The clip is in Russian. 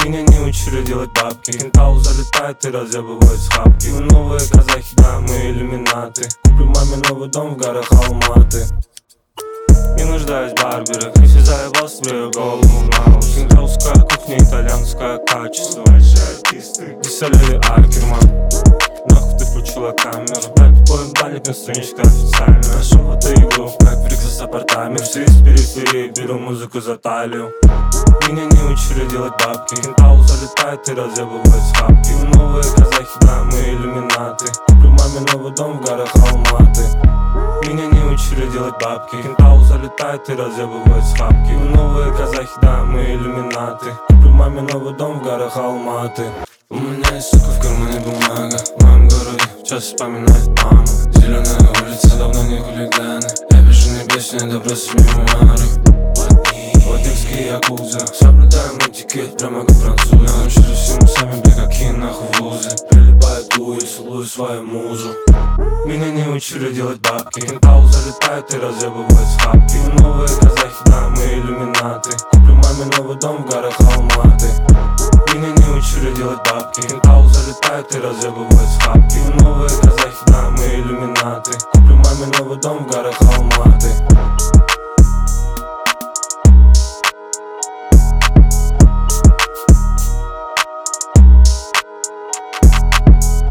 Меня не учили делать бабки. Кентау залетает и разъебывает схапки. Мы новые казахи, да, мы иллюминаты. Куплю маме новый дом в горах Алматы. Не нуждаюсь в барберах, если заебал, сбрею голову на ус. Кентауская кухня, итальянское качество. Десалили Акерман. Нахуй ты включила камеру. Блядь, твой бальник на страничке официально. Нашел в эту игру, как Фрикс с апартами. Все из периферии, беру музыку за талию. Меня не учили делать бабки. Кентау залетает и разъебывает схапки. Мы новые казахи, да, мы иллюминаты. Куплю маме новый дом в горах Алматы. Меня не учили делать бабки. Кентау залетает и разъебывает схапки. Мы новые казахи, да, мы иллюминаты. Куплю маме новый дом в горах Алматы. У меня есть, сука, в кармане бумага. В моем городе час вспоминает мама. Зеленая улица, давно не хулиганы. Я бежу не песни, это просто мемуары. Латинские якуза. Соблюдаем этикет, прямо как французы. Научились всему сами, бля, какие нахуй вузы. Прилипает дуй, целую свою музу. Меня не учили делать бабки. Кентау залетает и разъебывает схапки. Мы новые казахи, да, мы иллюминаты. Куплю маме новый дом в горах Алматы. Меня не учили делать бабки. Кентау залетает и разъебывает схапки. Мы новые казахи, да, мы иллюминаты. Куплю маме новый дом в горах Алматы.